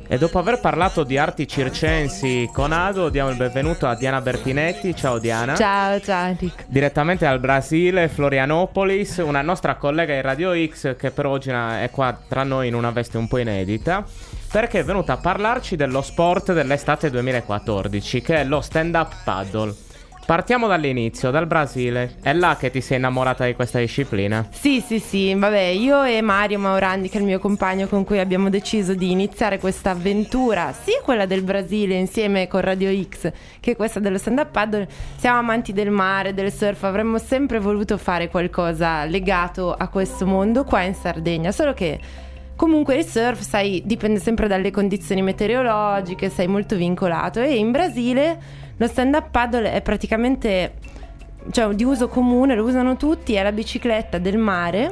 E dopo aver parlato di arti circensi con Ado, diamo il benvenuto a Diana Bertinetti. Ciao Diana. Ciao Nick. Direttamente dal Brasile, Florianopolis, una nostra collega di Radio X che per oggi è qua tra noi in una veste un po' inedita, perché è venuta a parlarci dello sport dell'estate 2014, che è lo stand-up paddle. Partiamo dall'inizio, dal Brasile. È là che ti sei innamorata di questa disciplina? Sì, vabbè, io e Mario Maurandi, che è il mio compagno con cui abbiamo deciso di iniziare questa avventura, sia quella del Brasile insieme con Radio X che questa dello stand-up paddle, siamo amanti del mare, del surf, avremmo sempre voluto fare qualcosa legato a questo mondo qua in Sardegna, solo che comunque il surf, sai, dipende sempre dalle condizioni meteorologiche, sei molto vincolato, e in Brasile lo stand-up paddle è praticamente, cioè, di uso comune, lo usano tutti, è la bicicletta del mare.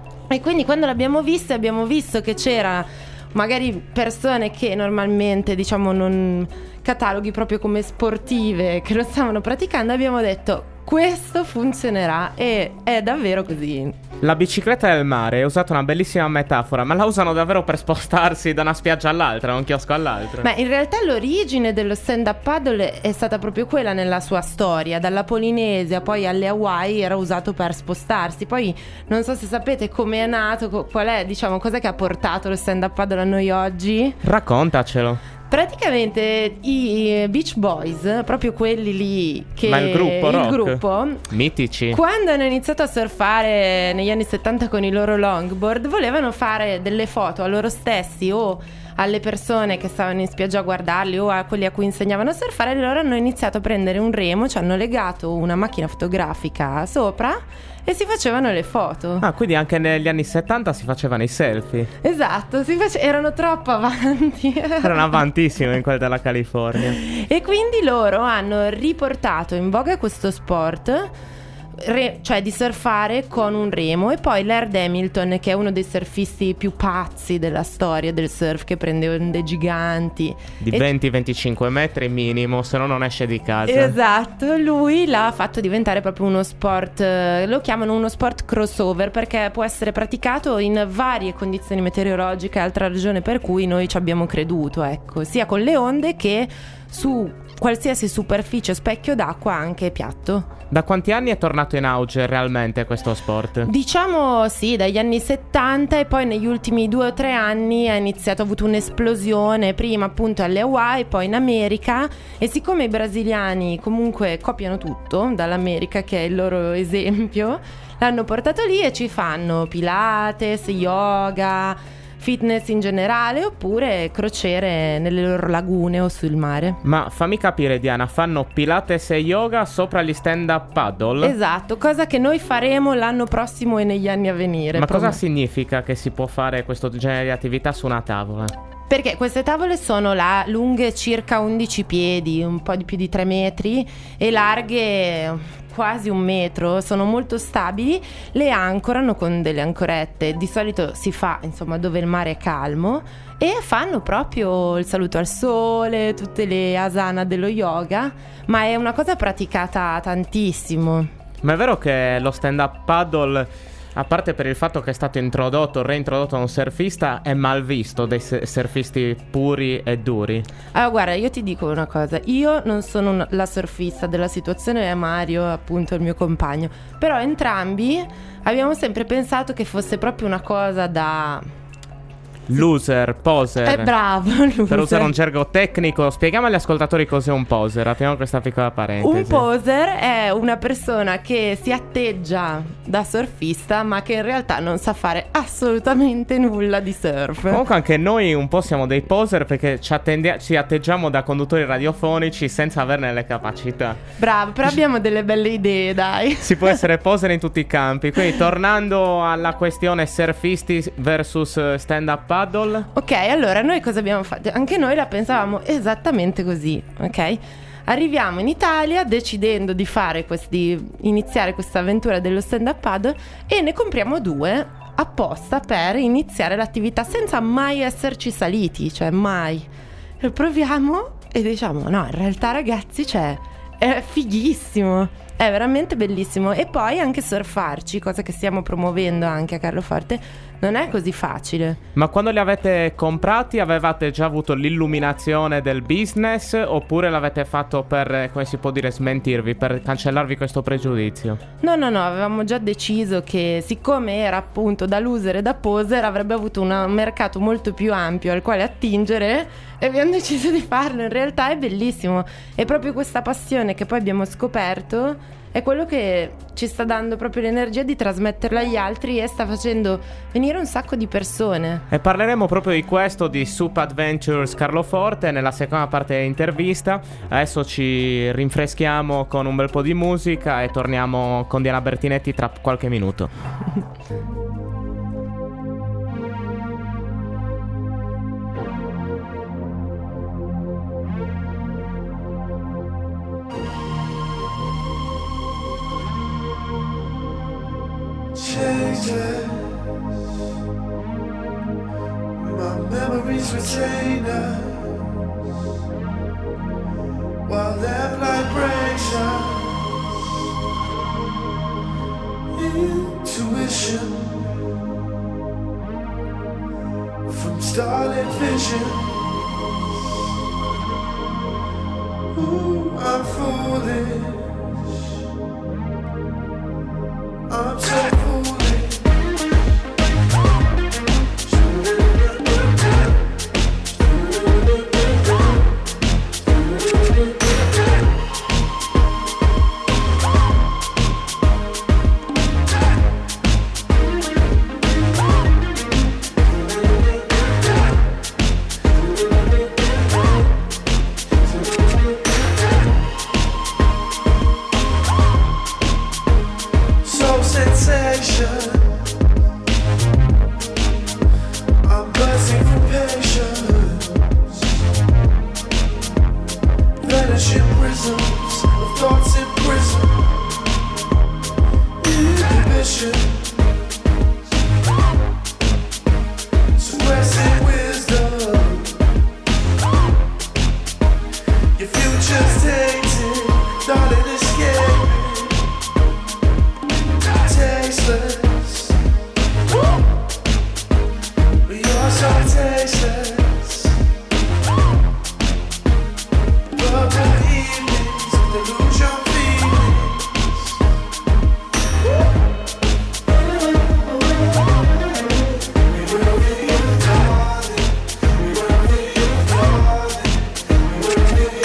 E quindi quando l'abbiamo visto, abbiamo visto che c'era magari persone che normalmente, diciamo, non cataloghi proprio come sportive, che lo stavano praticando. Abbiamo detto: questo funzionerà, e è davvero così. La bicicletta del mare, è usata una bellissima metafora, ma la usano davvero per spostarsi da una spiaggia all'altra, da un chiosco all'altro? Ma in realtà l'origine dello stand-up paddle è stata proprio quella nella sua storia. Dalla Polinesia poi alle Hawaii era usato per spostarsi. Poi non so se sapete come è nato, qual è, diciamo, cos'è che ha portato lo stand-up paddle a noi oggi. Raccontacelo. Praticamente i Beach Boys, proprio quelli lì che... Ma il gruppo rock? Il gruppo, mitici. quando hanno iniziato a surfare negli anni 70 con i loro longboard, volevano fare delle foto a loro stessi o alle persone che stavano in spiaggia a guardarli o a quelli a cui insegnavano a surfare. E loro hanno iniziato a prendere un remo, ci hanno legato una macchina fotografica sopra e si facevano le foto. Ah, quindi anche negli anni 70 si facevano i selfie. Esatto, erano troppo avanti. Erano avantissimi in quel della California. E quindi loro hanno riportato in voga questo sport, cioè di surfare con un remo. E poi Laird Hamilton, che è uno dei surfisti più pazzi della storia del surf, che prende onde giganti di 20-25 metri minimo, se no non esce di casa. Esatto, lui l'ha fatto diventare proprio uno sport, lo chiamano uno sport crossover, perché può essere praticato in varie condizioni meteorologiche, altra ragione per cui noi ci abbiamo creduto, ecco, sia con le onde che su qualsiasi superficie, specchio d'acqua, anche piatto. Da quanti anni è tornato in auge realmente questo sport? Diciamo sì, dagli anni 70, e poi negli ultimi 2 o 3 anni ha avuto un'esplosione, prima appunto alle Hawaii, poi in America. E siccome i brasiliani comunque copiano tutto dall'America, che è il loro esempio, l'hanno portato lì e ci fanno Pilates, yoga, fitness in generale, oppure crociere nelle loro lagune o sul mare. Ma fammi capire, Diana, fanno Pilates e yoga sopra gli stand-up paddle? Esatto, cosa che noi faremo l'anno prossimo e negli anni a venire. Ma cosa significa che si può fare questo genere di attività su una tavola? Perché queste tavole sono lunghe circa 11 piedi, un po' di più di 3 metri, e larghe quasi 1 metro, sono molto stabili, le ancorano con delle ancorette, di solito si fa, insomma, dove il mare è calmo, e fanno proprio il saluto al sole, tutte le asana dello yoga, ma è una cosa praticata tantissimo. Ma è vero che lo stand-up paddle, a parte per il fatto che è stato reintrodotto da un surfista, è mal visto dai surfisti puri e duri? Allora guarda, io ti dico una cosa, io non sono la surfista della situazione, è Mario appunto il mio compagno, però entrambi abbiamo sempre pensato che fosse proprio una cosa da... Loser, poser. Bravo, loser. Per usare un gergo tecnico, spieghiamo agli ascoltatori cos'è un poser. Apriamo questa piccola parentesi. Un poser è una persona che si atteggia da surfista, ma che in realtà non sa fare assolutamente nulla di surf. Comunque anche noi un po' siamo dei poser, perché ci atteggiamo da conduttori radiofonici senza averne le capacità. Bravo, però abbiamo delle belle idee, dai. Si può essere poser in tutti i campi. Quindi tornando alla questione surfisti versus stand-up paddle. Ok, allora noi cosa abbiamo fatto? Anche noi la pensavamo esattamente così, ok? Arriviamo in Italia decidendo di iniziare questa avventura dello stand-up paddle, e ne compriamo 2 apposta per iniziare l'attività senza mai esserci saliti, cioè mai. Lo proviamo e diciamo: no, in realtà ragazzi, è fighissimo, è veramente bellissimo. E poi anche surfarci, cosa che stiamo promuovendo anche a Carloforte, non è così facile. Ma quando li avete comprati avevate già avuto l'illuminazione del business, oppure l'avete fatto per, come si può dire, smentirvi, per cancellarvi questo pregiudizio? No, avevamo già deciso che siccome era appunto da loser e da poser avrebbe avuto un mercato molto più ampio al quale attingere, e abbiamo deciso di farlo. In realtà è bellissimo, è proprio questa passione che poi abbiamo scoperto è quello che ci sta dando proprio l'energia di trasmetterla agli altri e sta facendo venire un sacco di persone. E parleremo proprio di questo, di Soup Adventures Carloforte, nella seconda parte dell'intervista. Adesso ci rinfreschiamo con un bel po' di musica e torniamo con Diana Bertinetti tra qualche minuto. Changes, my memories retain us, while their vibrations, intuition, from starlit vision. Ooh, I'm foolish, I'm so foolish. I'm buzzing from patience, vanishing prisms of thoughts in prison, inhibition, suppressing wisdom. Your future's tainted, darling, escape. Tasteless, but you're so tasteless. Purple evenings, delusion feelings. We will be your darling. We will be your darling. We will be your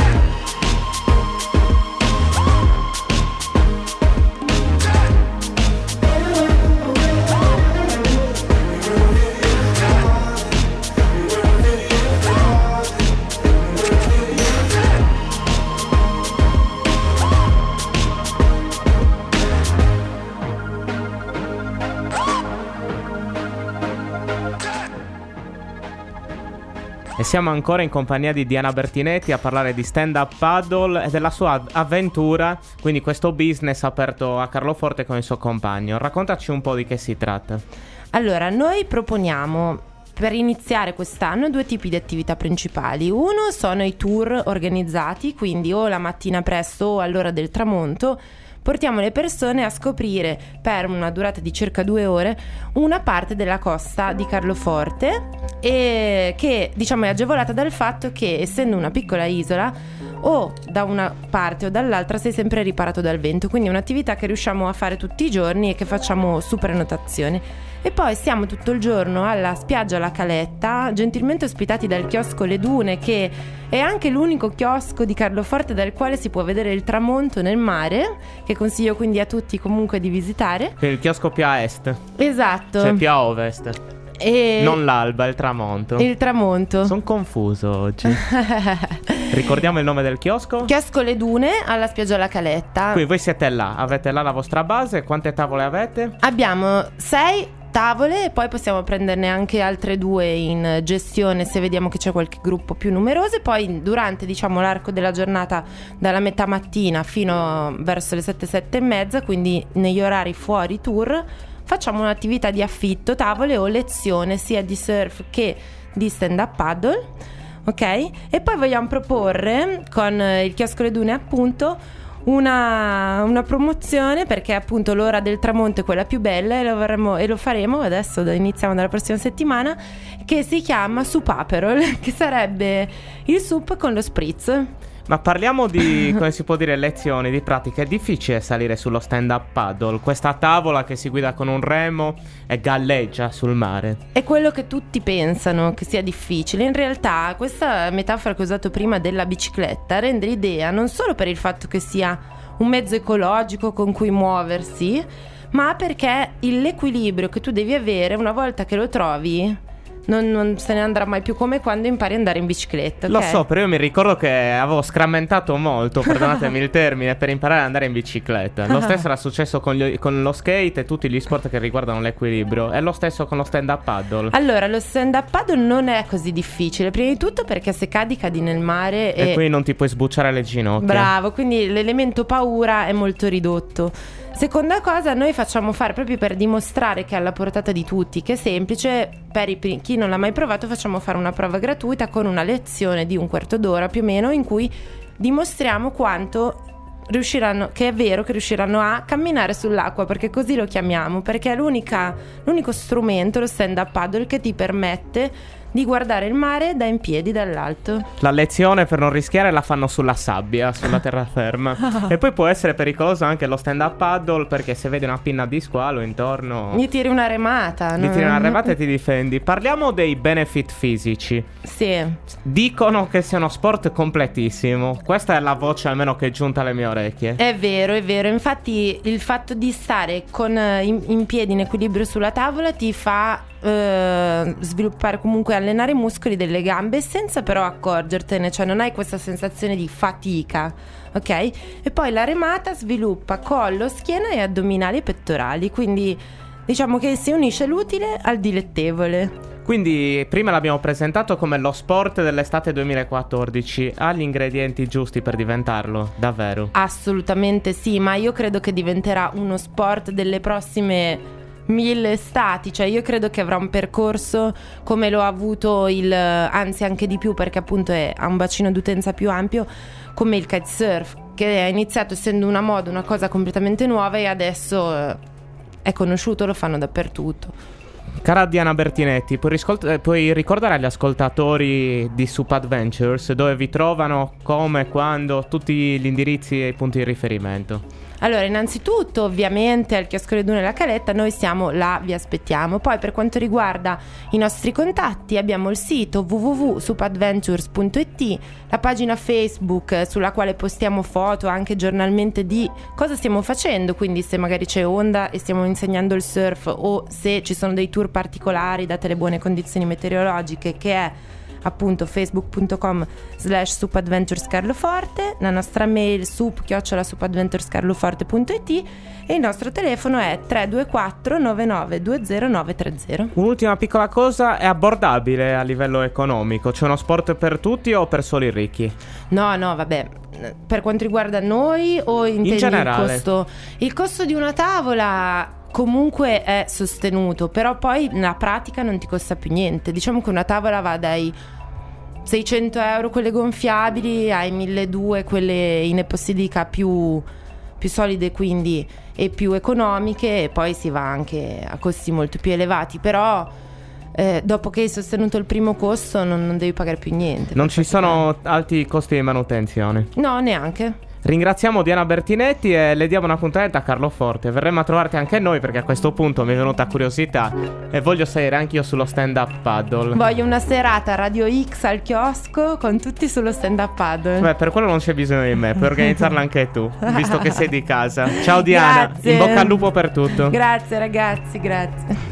E siamo ancora in compagnia di Diana Bertinetti a parlare di stand-up paddle e della sua avventura, quindi questo business aperto a Carloforte con il suo compagno. Raccontaci un po' di che si tratta. Allora, noi proponiamo per iniziare quest'anno due tipi di attività principali. Uno sono i tour organizzati, quindi o la mattina presto o all'ora del tramonto portiamo le persone a scoprire per una durata di circa 2 ore una parte della costa di Carloforte, e che diciamo è agevolata dal fatto che, essendo una piccola isola, o da una parte o dall'altra sei sempre riparato dal vento, quindi è un'attività che riusciamo a fare tutti i giorni e che facciamo su prenotazione. E poi siamo tutto il giorno alla spiaggia La Caletta, gentilmente ospitati dal chiosco Le Dune, che è anche l'unico chiosco di Carloforte dal quale si può vedere il tramonto nel mare, che consiglio quindi a tutti comunque di visitare. Che è il chiosco più a est. Esatto. Cioè più a ovest. E non l'alba, il tramonto. Il tramonto. Sono confuso oggi. Ricordiamo il nome del chiosco? Chiosco Le Dune alla spiaggia La Caletta. Qui voi siete là, avete là la vostra base. Quante tavole avete? Abbiamo 6 tavole e poi possiamo prenderne anche altre 2 in gestione se vediamo che c'è qualche gruppo più numeroso. E poi durante, diciamo, l'arco della giornata, dalla metà mattina fino verso le 7 e mezza, quindi negli orari fuori tour, facciamo un'attività di affitto tavole o lezione sia di surf che di stand-up paddle, ok? E poi vogliamo proporre con il chiosco Le Dune, appunto, una promozione, perché appunto l'ora del tramonto è quella più bella e lo faremo adesso, iniziamo dalla prossima settimana, che si chiama Soup Aperol, che sarebbe il soup con lo spritz. Ma parliamo di, come si può dire, lezioni di pratica. È difficile salire sullo stand-up paddle, questa tavola che si guida con un remo e galleggia sul mare. È quello che tutti pensano che sia difficile. In realtà questa metafora che ho usato prima della bicicletta rende l'idea non solo per il fatto che sia un mezzo ecologico con cui muoversi, ma perché l'equilibrio che tu devi avere, una volta che lo trovi, non se ne andrà mai più, come quando impari ad andare in bicicletta. Lo ok? so, però io mi ricordo che avevo scrammentato molto, perdonatemi il termine, per imparare ad andare in bicicletta. Lo stesso era successo con lo skate e tutti gli sport che riguardano l'equilibrio. È lo stesso con lo stand-up paddle. Allora, lo stand-up paddle non è così difficile, prima di tutto perché se cadi nel mare E qui non ti puoi sbucciare le ginocchia. Bravo, quindi l'elemento paura è molto ridotto. Seconda cosa, noi facciamo fare, proprio per dimostrare che è alla portata di tutti, che è semplice, per chi non l'ha mai provato facciamo fare una prova gratuita con una lezione di un quarto d'ora più o meno, in cui dimostriamo quanto riusciranno, che è vero che riusciranno a camminare sull'acqua, perché così lo chiamiamo, perché è l'unico strumento, lo stand-up paddle, che ti permette di guardare il mare da in piedi dall'alto. La lezione, per non rischiare, la fanno sulla sabbia, sulla terraferma. E poi può essere pericoloso anche lo stand-up paddle, perché se vedi una pinna di squalo intorno Gli tiri una remata. gli tiri una remata e ti difendi. Parliamo dei benefit fisici. Sì. Dicono che sia uno sport completissimo. Questa è la voce almeno che è giunta alle mie orecchie. È vero, è vero. Infatti il fatto di stare in piedi in equilibrio sulla tavola ti fa sviluppare, comunque allenare i muscoli delle gambe senza però accorgertene, cioè non hai questa sensazione di fatica, ok? E poi la remata sviluppa collo, schiena e addominali e pettorali, quindi diciamo che si unisce l'utile al dilettevole. Quindi prima l'abbiamo presentato come lo sport dell'estate 2014. Ha gli ingredienti giusti per diventarlo, davvero? Assolutamente sì, ma io credo che diventerà uno sport delle prossime 1000 estati, cioè io credo che avrà un percorso come lo ha avuto anzi anche di più, perché appunto ha un bacino d'utenza più ampio, come il kitesurf, che è iniziato essendo una moda, una cosa completamente nuova, e adesso è conosciuto, lo fanno dappertutto. Cara Diana Bertinetti, puoi ricordare agli ascoltatori di Soup Adventures dove vi trovano, come, quando, tutti gli indirizzi e i punti di riferimento? Allora, innanzitutto ovviamente al chiosco Le Dune e la Caletta noi siamo là, vi aspettiamo. Poi per quanto riguarda i nostri contatti abbiamo il sito www.soupadventures.it, la pagina Facebook sulla quale postiamo foto anche giornalmente di cosa stiamo facendo, quindi se magari c'è onda e stiamo insegnando il surf, o se ci sono dei tour particolari date le buone condizioni meteorologiche, che è appunto facebook.com/soupadventurescarloforte, la nostra mail soup@soupadventurescarloforte.it e il nostro telefono è 324 9920 930. Un'ultima piccola cosa, è abbordabile a livello economico? C'è uno sport per tutti o per soli ricchi? No, vabbè, per quanto riguarda noi o intendi generale? il costo? Il costo di una tavola comunque è sostenuto, però poi nella pratica non ti costa più niente. Diciamo che una tavola va dai 600 euro quelle gonfiabili ai 1200 quelle in epossidica più solide, quindi, e più economiche, e poi si va anche a costi molto più elevati, però dopo che hai sostenuto il primo costo non devi pagare più niente. Non ci sono alti costi di manutenzione? No, neanche. Ringraziamo Diana Bertinetti e le diamo un appuntamento a Carloforte. Verremo a trovarti anche noi, perché a questo punto mi è venuta curiosità e voglio salire anch'io sullo stand-up paddle. Voglio una serata Radio X al chiosco con tutti sullo stand-up paddle. Beh, per quello non c'è bisogno di me, puoi organizzarla anche tu, visto che sei di casa. Ciao Diana, Grazie. in bocca al lupo per tutto. Grazie ragazzi, grazie.